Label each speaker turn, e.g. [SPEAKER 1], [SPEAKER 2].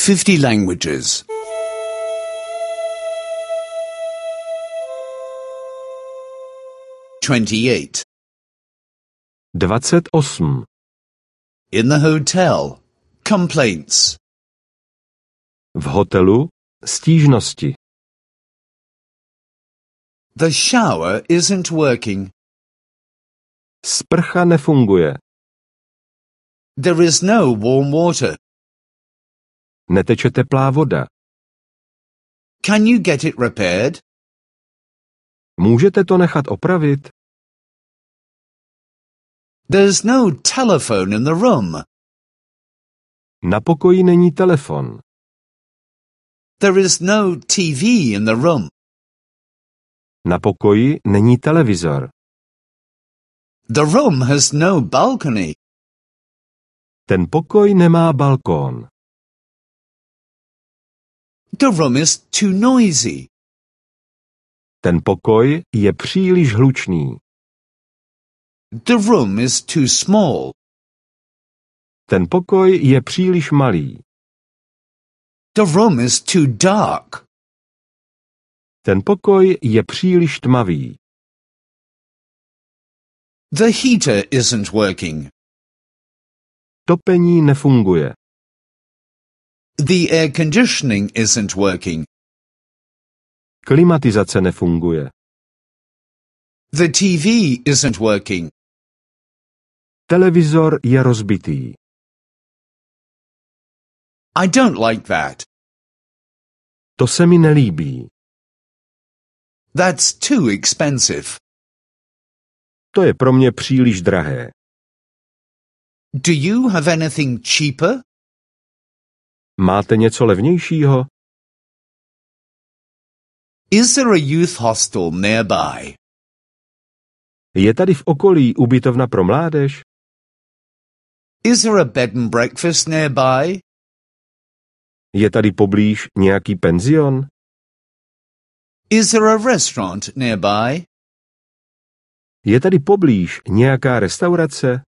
[SPEAKER 1] 50 languages. 28.
[SPEAKER 2] 28.
[SPEAKER 1] In the hotel. Complaints.
[SPEAKER 2] V hotelu stížnosti.
[SPEAKER 1] The shower isn't working.
[SPEAKER 2] Sprcha nefunguje.
[SPEAKER 1] There is no warm water.
[SPEAKER 2] Neteče teplá voda.
[SPEAKER 1] Can you get it repaired?
[SPEAKER 2] Můžete to nechat opravit?
[SPEAKER 1] There's no telephone in the room.
[SPEAKER 2] Na pokoji není telefon.
[SPEAKER 1] There is no TV in the room.
[SPEAKER 2] Na pokoji není televizor.
[SPEAKER 1] The room has no balcony.
[SPEAKER 2] Ten pokoj nemá balkón.
[SPEAKER 1] The room is too noisy.
[SPEAKER 2] Ten pokoj je příliš hlučný.
[SPEAKER 1] The room is too small.
[SPEAKER 2] Ten pokoj je příliš malý.
[SPEAKER 1] The room is too dark.
[SPEAKER 2] Ten pokoj je příliš tmavý.
[SPEAKER 1] The heater isn't working.
[SPEAKER 2] Topení nefunguje.
[SPEAKER 1] The air conditioning isn't working.
[SPEAKER 2] Klimatizace nefunguje.
[SPEAKER 1] The TV isn't working.
[SPEAKER 2] Televizor je rozbitý.
[SPEAKER 1] I don't like that.
[SPEAKER 2] To se mi nelíbí.
[SPEAKER 1] That's too expensive.
[SPEAKER 2] To je pro mě příliš drahé.
[SPEAKER 1] Do you have anything cheaper?
[SPEAKER 2] Máte něco levnějšího?
[SPEAKER 1] Is there a youth hostel nearby?
[SPEAKER 2] Je tady v okolí ubytovna pro mládež?
[SPEAKER 1] Is there a bed and breakfast nearby?
[SPEAKER 2] Je tady poblíž nějaký penzion?
[SPEAKER 1] Is there a restaurant nearby?
[SPEAKER 2] Je tady poblíž nějaká restaurace?